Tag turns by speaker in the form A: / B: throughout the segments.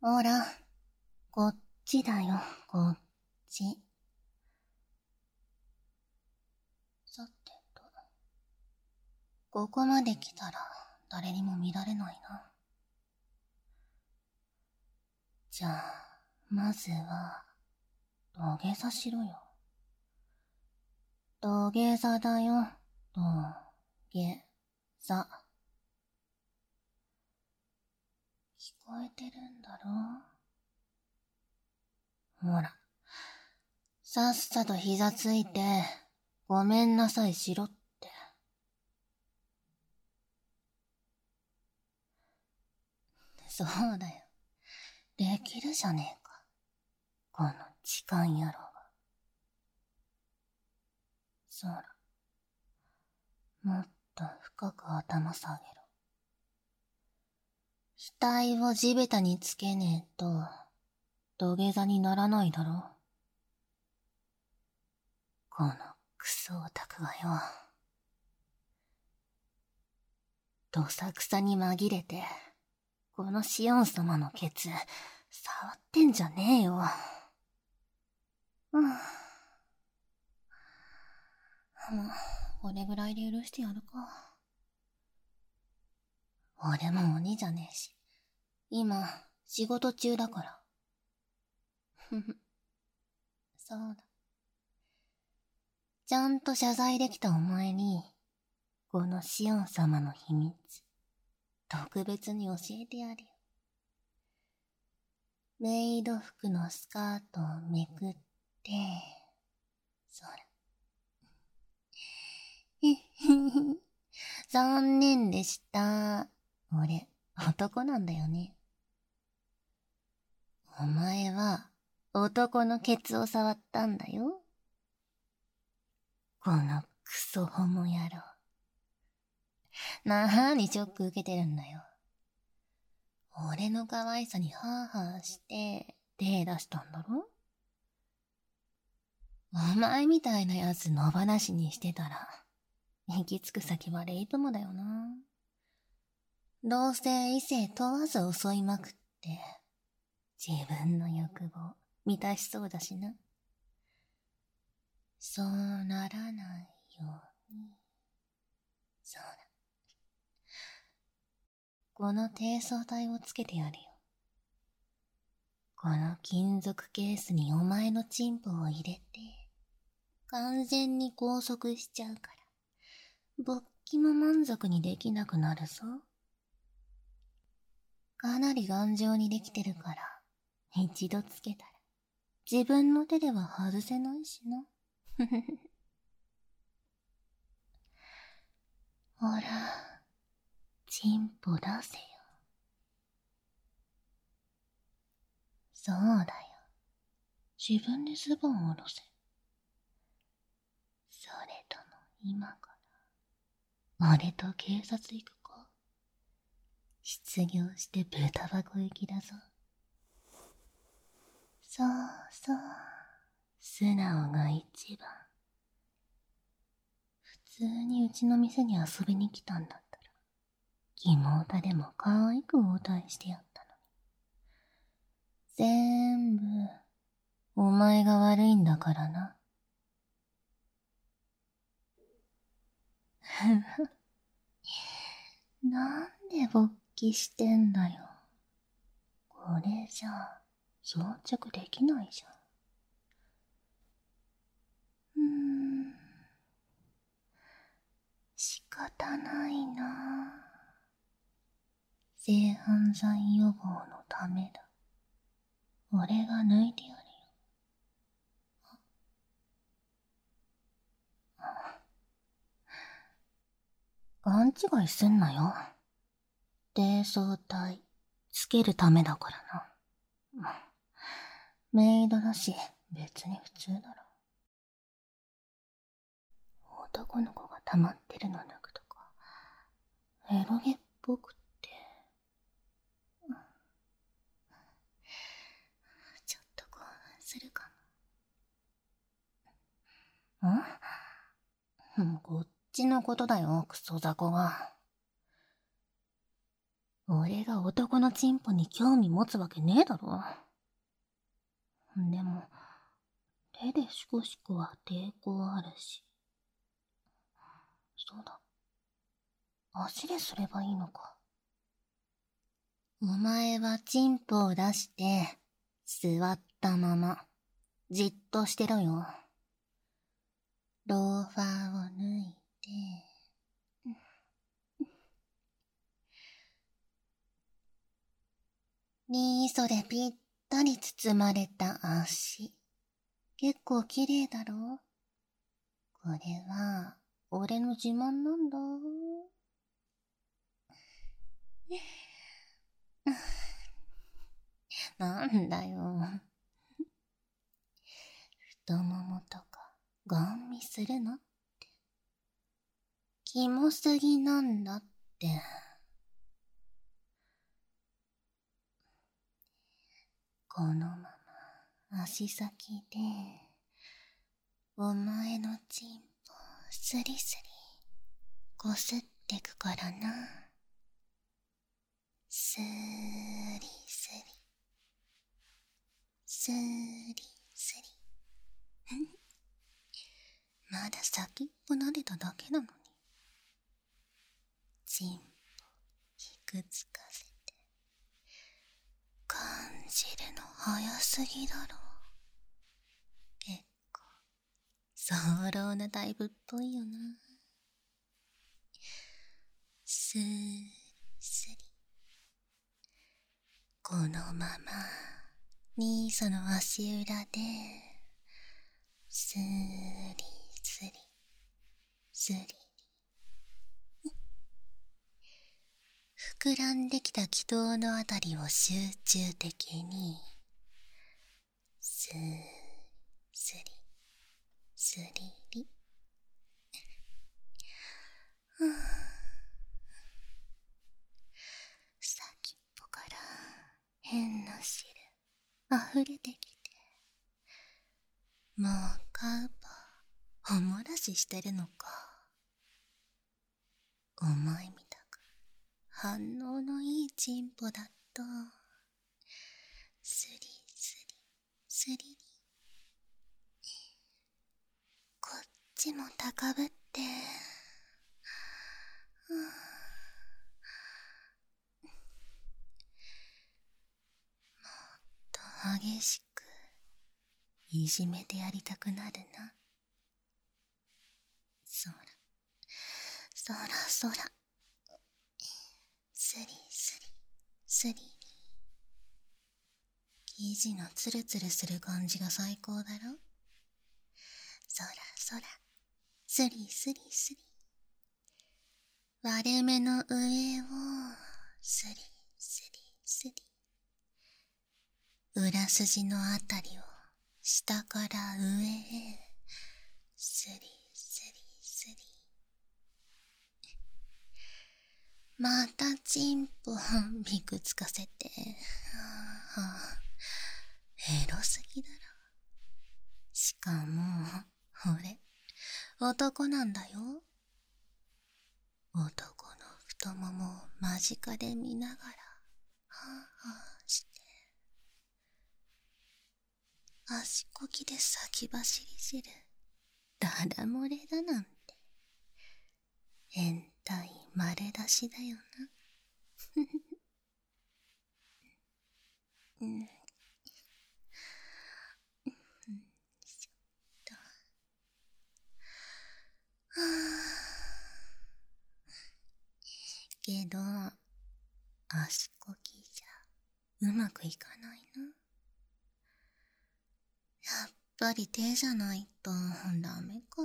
A: ほら、こっちだよ、こっち。さてと、ここまで来たら誰にも見られないな。じゃあ、まずは、土下座しろよ。土下座だよ、土下座。聞こえてるんだろ？ほら、さっさと膝ついて、ごめんなさいしろって。そうだよ。できるじゃねえか。この痴漢野郎が。そら、もっと深く頭下げろ。額を地べたにつけねえと、土下座にならないだろ。このクソオタクがよ。どさくさに紛れて、このシオン様のケツ、触ってんじゃねえよ。もう、これぐらいで許してやるか。俺も鬼じゃねえし、今、仕事中だから。ふふ、そうだ。ちゃんと謝罪できたお前に、このシオン様の秘密、特別に教えてやるよ。メイド服のスカートをめくって、そら。残念でした。俺、男なんだよね。お前は、男のケツを触ったんだよ。このクソホモ野郎。なーにショック受けてるんだよ。俺の可愛さにハーハーして手出したんだろ？お前みたいなやつ野放しにしてたら、行き着く先はレイプもだよな。どうせ異性問わず襲いまくって、自分の欲望満たしそうだしな。そうならないように。そうだ。この低層体をつけてやるよ。この金属ケースにお前のチンポを入れて、完全に拘束しちゃうから、勃起も満足にできなくなるぞ。かなり頑丈にできてるから、一度つけたら、自分の手では外せないしな。ほら、チンポ出せよ。そうだよ。自分でズボンを下ろせ。それとも今から、俺と警察行くか？失業して豚箱行きだぞ。そうそう。素直が一番。普通にうちの店に遊びに来たんだったら、キモータでも可愛く応対してやったのに。全部、お前が悪いんだからな。なんで勃起してんだよ。これじゃ、装着できないじゃん。仕方ないな。性犯罪予防のためだ。俺が抜いてやるよ。勘違いすんなよ。低層体、つけるためだからな。メイドだし、別に普通だろ。男の子が溜まってるの抜くとか、エロゲっぽくって。ちょっと興奮するかも。こっちのことだよ、クソ雑魚は。 俺が男のチンポに興味持つわけねえだろ。でも、手でシコシコは抵抗あるし。そうだ。足ですればいいのか。お前はチンポを出して、座ったまま、じっとしてろよ。ローファーを脱いで、ニーソでぴったり包まれた足。結構綺麗だろ？これは、俺の自慢なんだ。なんだよ。太ももとか、ガン見するなって。キモすぎなんだって。このまま、足先で、お前のチンポ、スリスリ、こすってくからな。スリスリ、スリスリ。まだ先っぽ撫でただけなのに。チンポ、ひくつかせて。感じるの早すぎだろ。結構、早漏なタイプっぽいよな。スリスリ。このまま、ニーソの足裏で、スリスリ、スリリ。膨らんできた気筒のあたりを集中的に、スリスリ、スリリ。先っぽから変な汁溢れてきて、もうカウパーおもらししてるのか。お前みたく反応のいいチンポだと、スリスリスリリ。こっちも高ぶって、激しくいじめてやりたくなるな。そらそらそら、スリスリスリリ。生地のツルツルする感じが最高だろ。そらそら、スリスリスリ。割れ目の上をスリスリスリ。裏筋のあたりを下から上へスリスリスリ。またチンポびくつかせて、エロすぎだろ。しかも俺男なんだよ。男の太ももを間近で見ながらして、足こきで先走り汁ダダ漏れだなんて変態丸出しだよな。けど足こきじゃうまくいかないな。やっぱり手じゃないとダメか。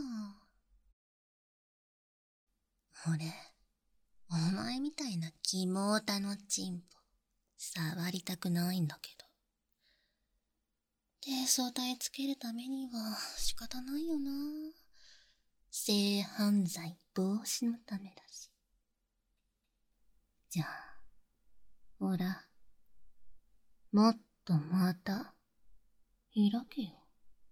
A: 俺、お前みたいなキモータのチンポ触りたくないんだけど。低層体つけるためには仕方ないよな。性犯罪防止のためだし。じゃあ、ほら、もっとまた開けよ。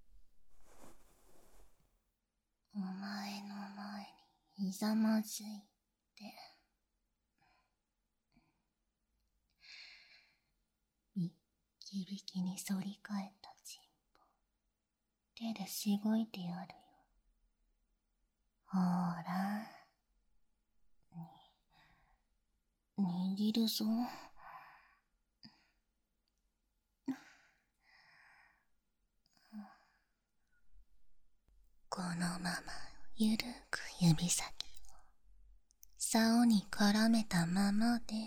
A: お前の前にひざまずいて。 響きに反り返ったチンポ、手でしごいてやるよ。ほーら、握るぞ。このままゆるく指先を竿に絡めたままで、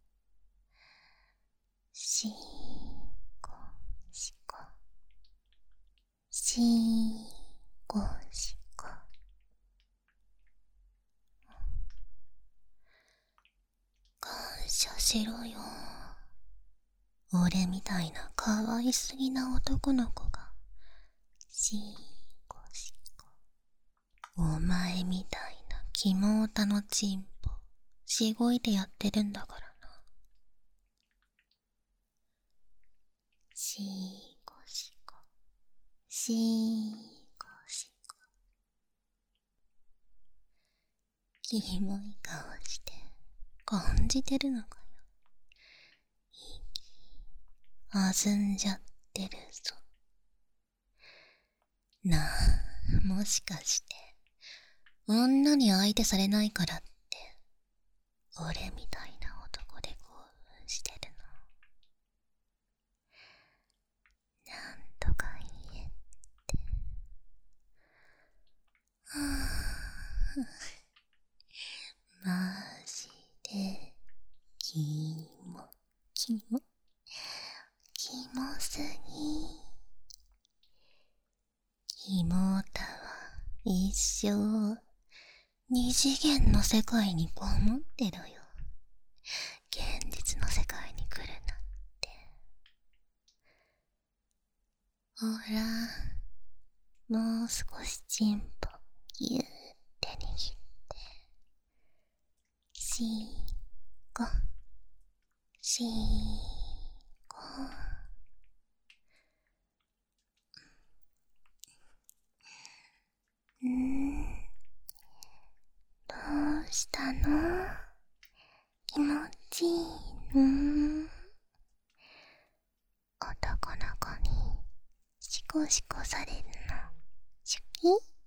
A: しーこしこ、しーこしこ。感謝しろよ。俺みたいな可愛すぎな男の子が、しーこしこ。お前みたいな肝オタのチンポ、しごいてやってるんだからな。しーこしこ、しーこしこ。キモい顔して感じてるのかよ。あずんじゃってるぞ。なあ、もしかして女に相手されないからって俺みたいな男で興奮してるの？なんとか言えって。はぁマジでキモキモキモすぎ。キモータは一生二次元の世界にこもってろよ。現実の世界に来るなって。ほら、もう少しチンポぎゅーって握って、しーこしーこ。どうしたの？気持ちいいの？男の子にシコシコされるの好き？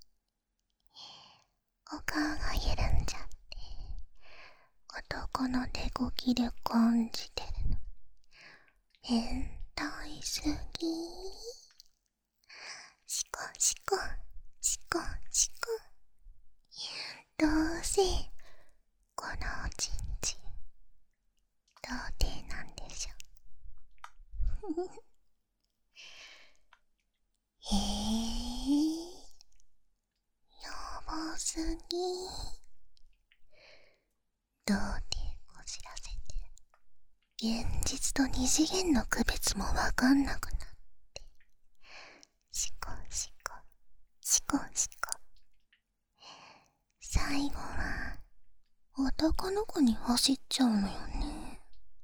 A: お顔が緩んじゃって男の手こきで感じてるの変態すぎ。シコシコシコシコ。どうせこのおちんちん童貞なんでしょ。へえ、やばすぎ。童貞こじらせて現実と二次元の区別もわかんなくなってシコシコシコシコ。最後は男の子に走っちゃうのよね。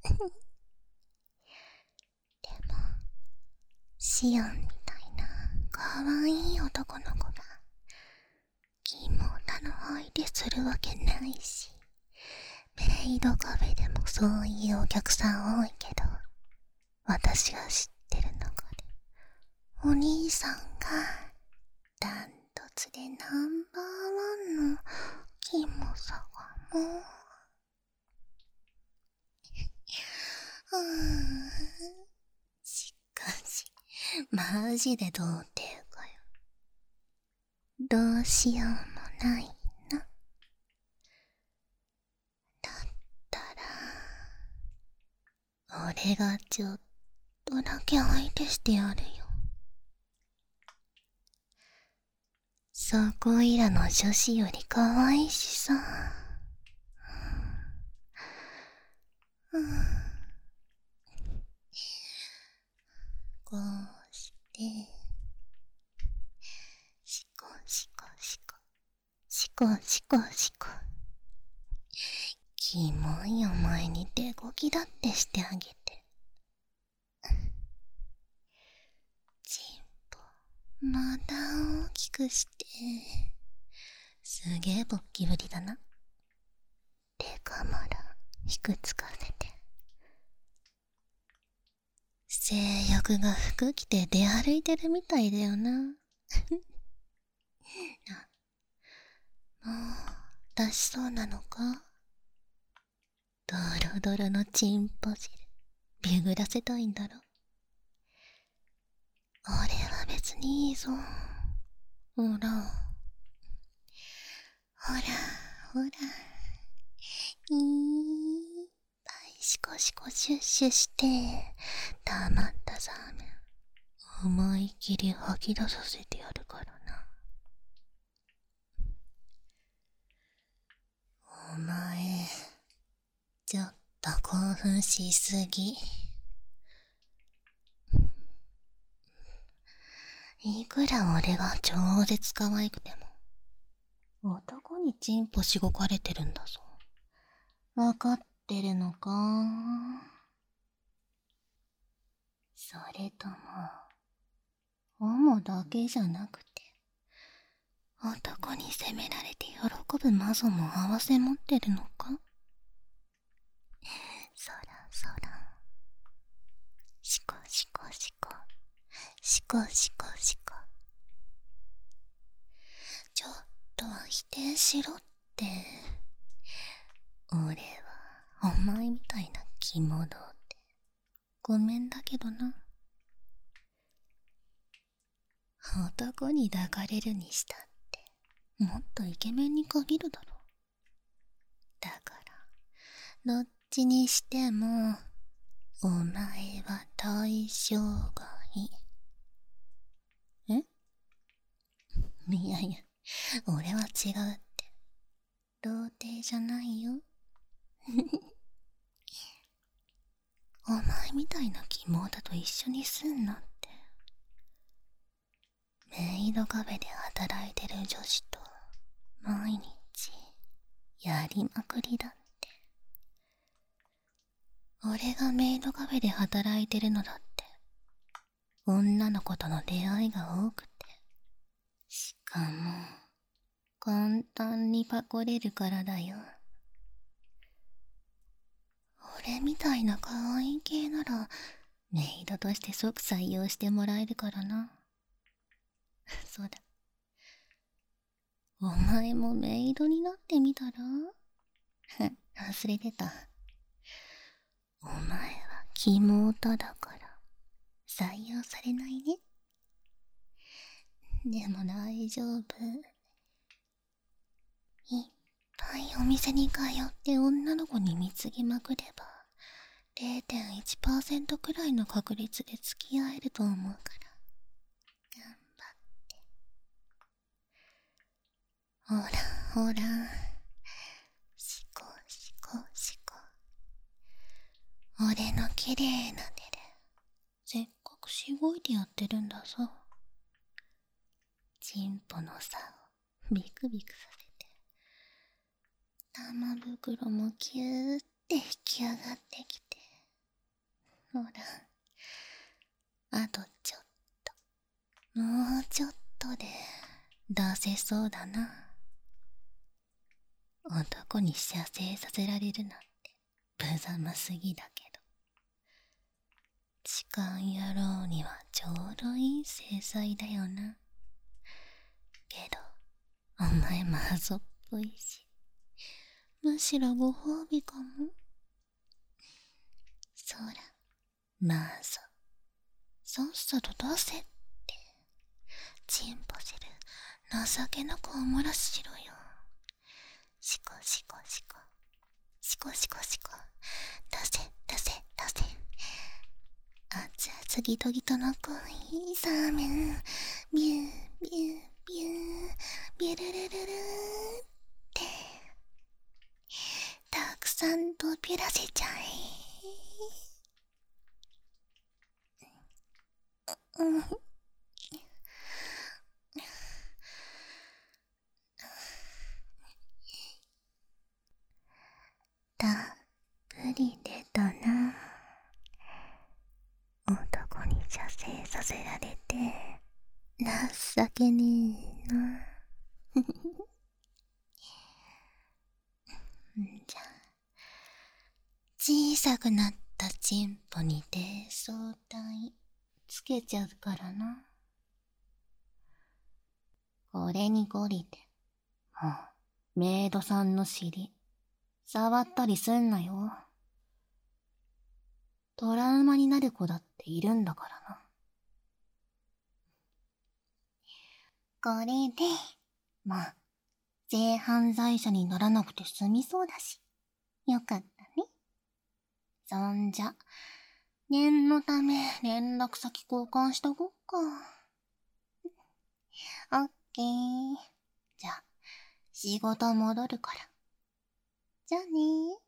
A: でもシオンみたいな可愛い男の子がキモタの相手するわけないし、メイドカフェでもそういうお客さん多いけど、私が知ってる中でお兄さんがダントツでナンバーワンのキモさがもうしかしマジで童貞かよ。どうしようもないな。だったら俺がちょっとだけ相手してやるよ。そこいらの女子より可愛いしさ。こうしてシコシコシコシコシコシコ。キモいお前に手こきだってしてあげて。チンポまた大きくして。すげえボッキブリだな。手カマラひくつかせて。 性欲が服着て出歩いてるみたいだよな。もう、出しそうなのか？ドロドロのチンポ汁、ビグらせたいんだろ。俺は別にいいぞ。ほら。ほら、ほら。いっぱいシコシコシュッシュして、溜まったザーメン、思いっきり吐き出させてやるからな。お前、ちょっと興奮しすぎ。いくら俺が超絶可愛くても、男にチンポしごかれてるんだぞ。わかってるのか？それとも、ホモだけじゃなくて、男に責められて喜ぶマゾも併せ持ってるのか？そらそら。シコシコシコ。シコシコシコ。ちょっと否定しろって。俺はお前みたいな肝道って。ごめんだけどな。男に抱かれるにしたって、もっとイケメンに限るだろ。だから、どっちにしても、お前は対象外。え？いやいや、俺は違うって。童貞じゃないよ。お前みたいな肝だと一緒にすんなって。メイドカフェで働いてる女子と毎日やりまくりだって。俺がメイドカフェで働いてるのだって女の子との出会いが多くて、しかも簡単にパコれるからだよ。俺みたいな可愛い系ならメイドとして即採用してもらえるからな。そうだ、お前もメイドになってみたら？忘れてた。お前は肝オタだから採用されないね。でも大丈夫。いっぱいお店に通って女の子に貢ぎまくれば 0.1% くらいの確率で付き合えると思うから頑張って。ほらほら、シコシコシコ。俺の綺麗な手でせっかくしごいてやってるんだぞ。チンポの差をビクビクさせて、玉袋もキューって引き上がってきて、ほら、あとちょっと、もうちょっとで出せそうだな。男に射精させられるなんて無様すぎだけど、痴漢野郎にはちょうどいい制裁だよな。けどお前マゾっぽいし、むしろご褒美かも。そら、マゾ、さっさと出せって。チンポ汁情けなくお漏らしろよ。シコシコシコ、シコシコシコ、出せ出せ出せ。熱々ギトギトの濃いサーメン、ビュービュービュービュルルルルーってたくさん飛びらせちゃえ。たっぷり出たな。男に射精させられて情けねえな。じゃあ小さくなったチンポに低層体つけちゃうからな。これに懲りて、もうメイドさんの尻触ったりすんなよ。トラウマになる子だっているんだからな。これで、もう性犯罪者にならなくて済みそうだし、よかったね。そんじゃ、念のため連絡先交換しとこっか。オッケー。じゃあ、仕事戻るから。じゃあねー。